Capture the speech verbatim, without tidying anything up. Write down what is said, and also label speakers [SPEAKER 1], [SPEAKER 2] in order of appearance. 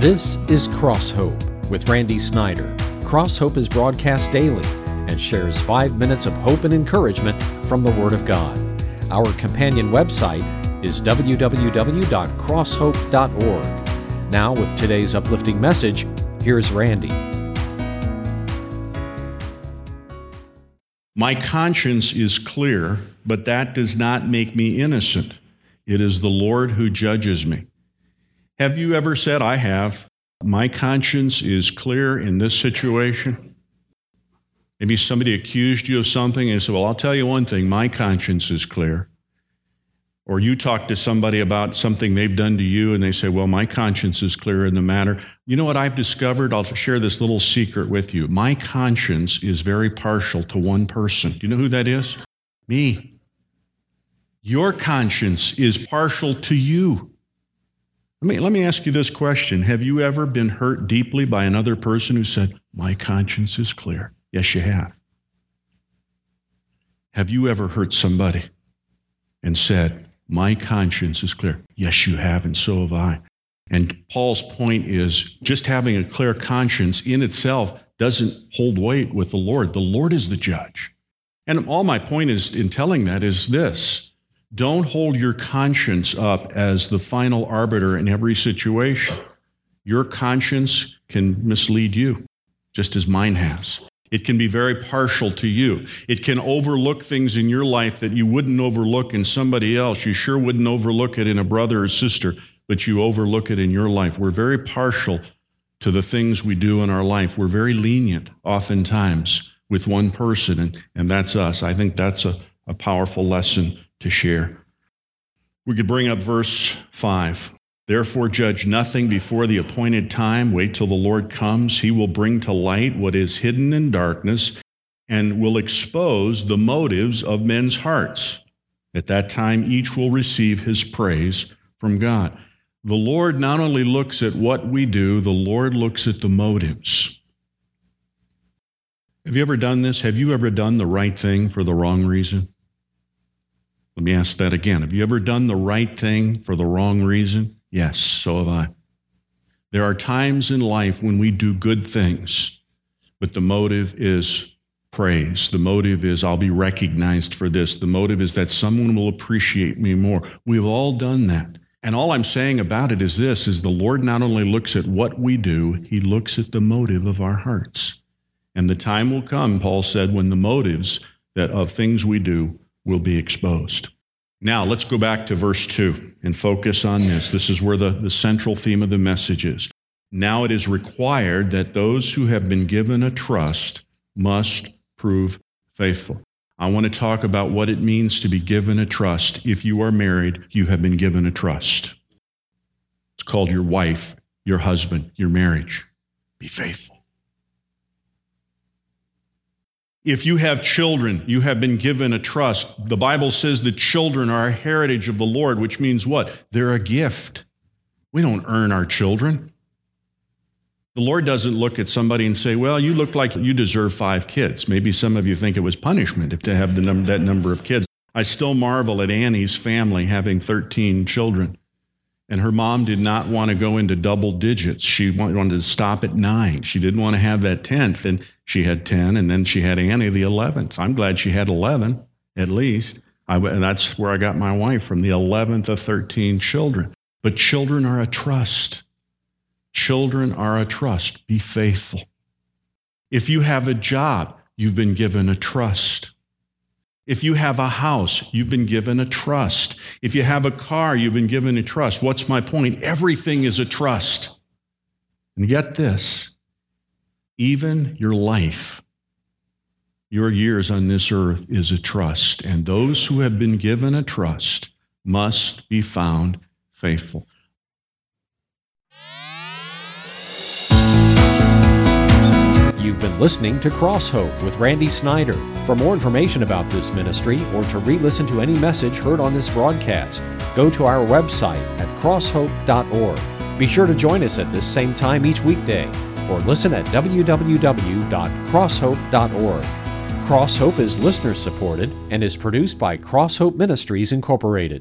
[SPEAKER 1] This is Cross Hope with Randy Snyder. Cross Hope is broadcast daily and shares five minutes of hope and encouragement from the Word of God. Our companion website is w w w dot cross hope dot org. Now, with today's uplifting message, here's Randy.
[SPEAKER 2] My conscience is clear, but that does not make me innocent. It is the Lord who judges me. Have you ever said, I have, my conscience is clear in this situation? Maybe somebody accused you of something and you said, well, I'll tell you one thing, my conscience is clear. Or you talk to somebody about something they've done to you and they say, well, my conscience is clear in the matter. You know what I've discovered? I'll share this little secret with you. My conscience is very partial to one person. Do you know who that is? Me. Your conscience is partial to you. Let me, let me ask you this question. Have you ever been hurt deeply by another person who said, my conscience is clear? Yes, you have. Have you ever hurt somebody and said, my conscience is clear? Yes, you have, and so have I. And Paul's point is just having a clear conscience in itself doesn't hold weight with the Lord. The Lord is the judge. And all my point is in telling that is this. Don't hold your conscience up as the final arbiter in every situation. Your conscience can mislead you, just as mine has. It can be very partial to you. It can overlook things in your life that you wouldn't overlook in somebody else. You sure wouldn't overlook it in a brother or sister, but you overlook it in your life. We're very partial to the things we do in our life. We're very lenient oftentimes with one person, and, and that's us. I think that's a, a powerful lesson to share. We could bring up verse five. Therefore judge nothing before the appointed time. Wait till the Lord comes. He will bring to light what is hidden in darkness and will expose the motives of men's hearts. At that time, each will receive his praise from God. The Lord not only looks at what we do, the Lord looks at the motives. Have you ever done this? Have you ever done the right thing for the wrong reason? Let me ask that again. Have you ever done the right thing for the wrong reason? Yes, so have I. There are times in life when we do good things, but the motive is praise. The motive is I'll be recognized for this. The motive is that someone will appreciate me more. We've all done that. And all I'm saying about it is this, is the Lord not only looks at what we do, he looks at the motive of our hearts. And the time will come, Paul said, when the motives that of things we do will be exposed. Now, let's go back to verse two and focus on this. This is where the, the central theme of the message is. Now it is required that those who have been given a trust must prove faithful. I want to talk about what it means to be given a trust. If you are married, you have been given a trust. It's called your wife, your husband, your marriage. Be faithful. If you have children, you have been given a trust. The Bible says that children are a heritage of the Lord, which means what? They're a gift. We don't earn our children. The Lord doesn't look at somebody and say, well, you look like you deserve five kids. Maybe some of you think it was punishment if to have the num- that number of kids. I still marvel at Annie's family having thirteen children. And her mom did not want to go into double digits. She wanted to stop at nine. She didn't want to have that tenth, and she had ten, and then she had Annie the eleventh. I'm glad she had eleven, at least. I, and that's where I got my wife from, the eleventh of thirteen children. But children are a trust. Children are a trust. Be faithful. If you have a job, you've been given a trust. If you have a house, you've been given a trust. If you have a car, you've been given a trust. What's my point? Everything is a trust. And get this, even your life, your years on this earth is a trust. And those who have been given a trust must be found faithful.
[SPEAKER 1] You've been listening to Cross Hope with Randy Snyder. For more information about this ministry or to re-listen to any message heard on this broadcast, go to our website at cross hope dot org. Be sure to join us at this same time each weekday or listen at w w w dot cross hope dot org. Cross Hope is listener supported and is produced by Cross Hope Ministries Incorporated.